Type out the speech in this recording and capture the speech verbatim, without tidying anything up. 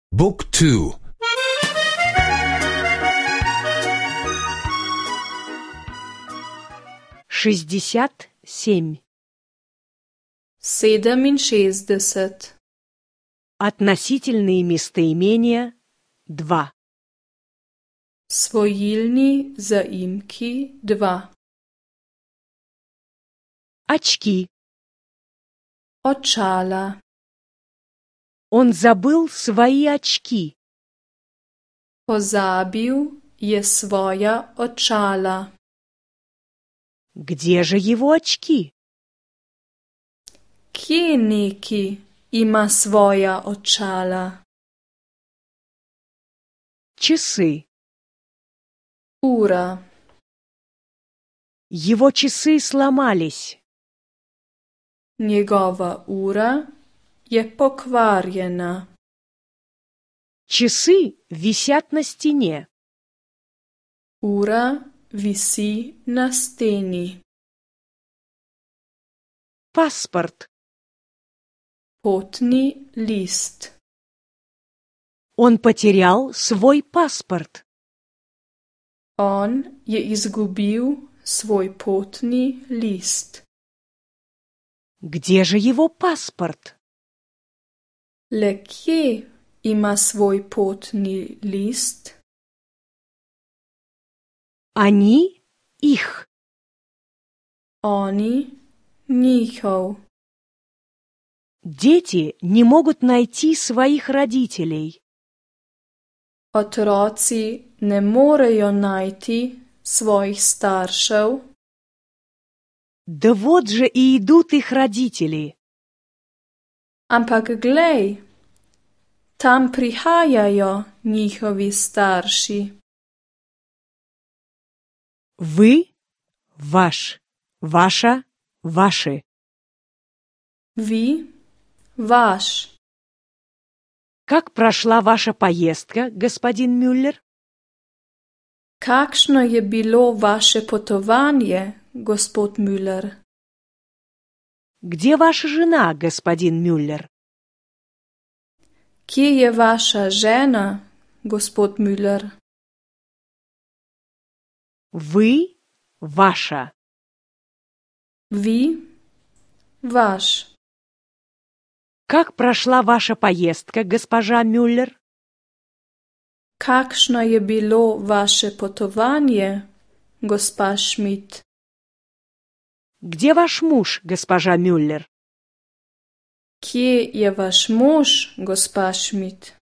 บุ๊กทู шестьдесят семь. Sedeminšestdeset. Относительные местоимения два. Svojilni zaimki dva. Очки. Očala. Он забыл свои очки. Pozabil je svoja očala. Где же его очки? Kje neki ima svoja očala? Часы. Ura. Его часы сломались. Njegova ura je pokvarjena. Часы висят на стене. Ura visi na steni. Паспорт. Potni list. Он потерял свой паспорт. On je izgubil svoj potni list. Где же его паспорт? Le kje ima svoj potni list? Они их. Oni njihov. Дети не могут найти своих родителей. Otroci ne morejo najti svojih staršev. Да вот же и идут их родители. Ampak glej, tam prihajajo njihovi starši. Вы, ваш, ваша, ваши. Vi, vaš. Как прошла ваша поездка, господин Мюллер? Kakšno je bilo vaše potovanje, gospod Müller? Где ваша жена, господин Мюллер? Kje je vaša žena, gospod Müller? Вы, ваша. Vi, vaš. Как прошла ваша поездка, госпожа Мюллер? Kakšno je bilo vaše potovanje, gospa Schmidt? Где ваш муж, госпожа Мюллер? Kje je vaš mož, gospa Schmidt?